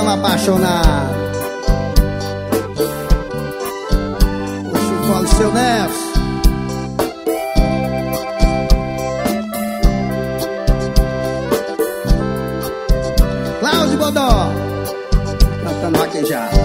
Coração apaixonado. Puxa o colo, seu Nelson. Cláudio Bodó cantando vaquejado.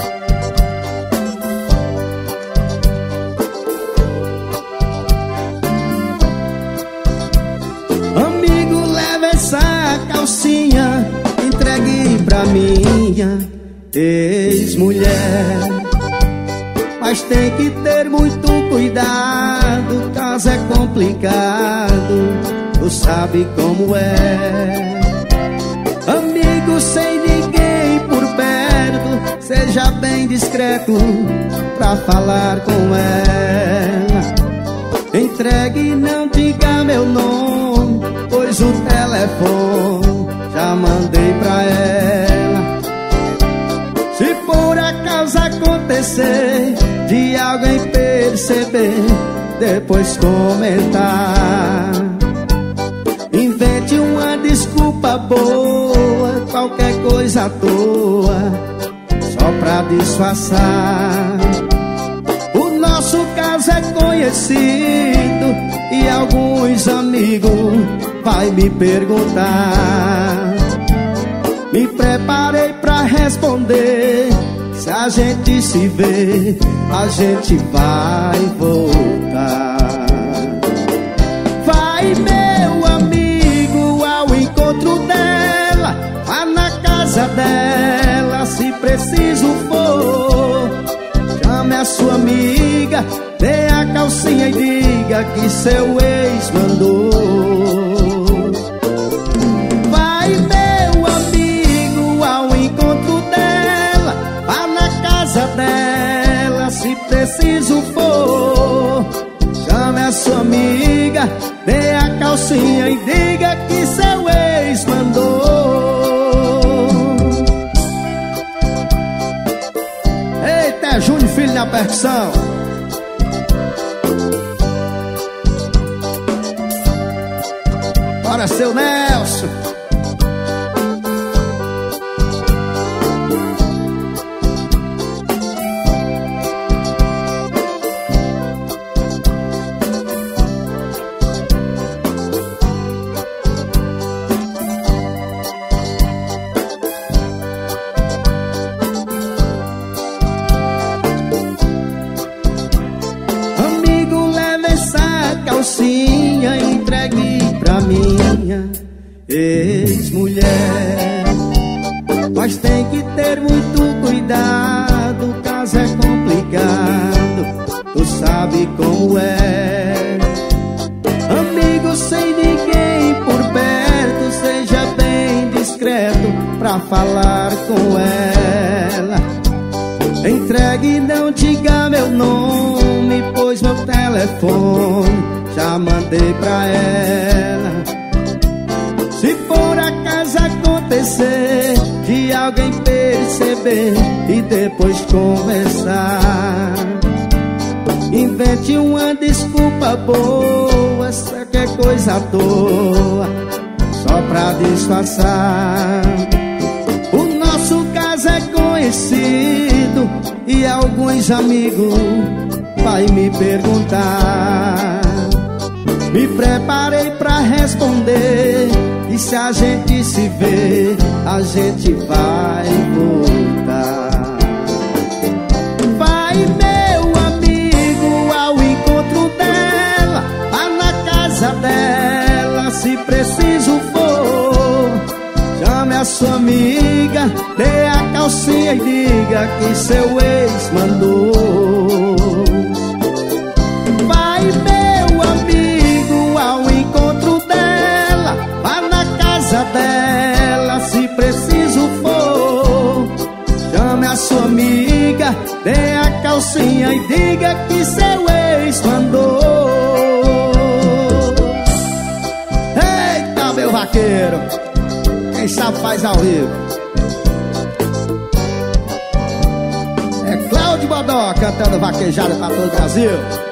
Amigo, leva essa calcinha, entregue pra minha ex-mulher. Mas tem que ter muito cuidado, caso é complicado, tu sabe como é. Amigo, sem ninguém por perto, seja bem discreto pra falar com ela. Entregue e não diga meu nome, pois o telefone já mandei pra ela. Se por acaso acontecer de alguém perceber, depois comentar, invente uma desculpa boa, qualquer coisa à toa, só pra disfarçar. O nosso caso é conhecido e alguns amigos vai me perguntar. Me preparei pra responder, se a gente se vê, a gente vai voltar. Vai, meu amigo, ao encontro dela, vá na casa dela, se preciso for. Chame a sua amiga, dê a calcinha e diga que seu ex mandou. Vai, meu amigo, ao encontro dela, vá na casa dela, se preciso for. Chame a sua amiga, dê a calcinha e diga que seu ex mandou. Eita, Júnior Filho na percussão. Bora, seu Nelson. Calcinha, entregue pra minha ex-mulher. Mas tem que ter muito cuidado, caso é complicado, tu sabe como é. Amigo, sem ninguém por perto, seja bem discreto pra falar com ela. Entregue e não diga meu nome, pois meu telefone já mandei pra ela. Se por acaso acontecer de alguém perceber e depois conversar, invente uma desculpa boa, qualquer coisa à toa, só pra disfarçar. O nosso caso é conhecido e alguns amigos vai me perguntar. Me preparei pra responder, e se a gente se vê, a gente vai voltar. Vai, meu amigo, ao encontro dela, vá na casa dela, se preciso for. Chame a sua amiga, dê a calcinha e diga que seu ex mandou. Vai, meu amigo, ao encontro dela, vá na casa dela, se preciso for. Chame a sua amiga, dê a calcinha e diga que seu ex mandou. Eita, meu vaqueiro, quem sabe faz ao vivo. É Cláudio Bodó cantando vaquejada pra todo o Brasil.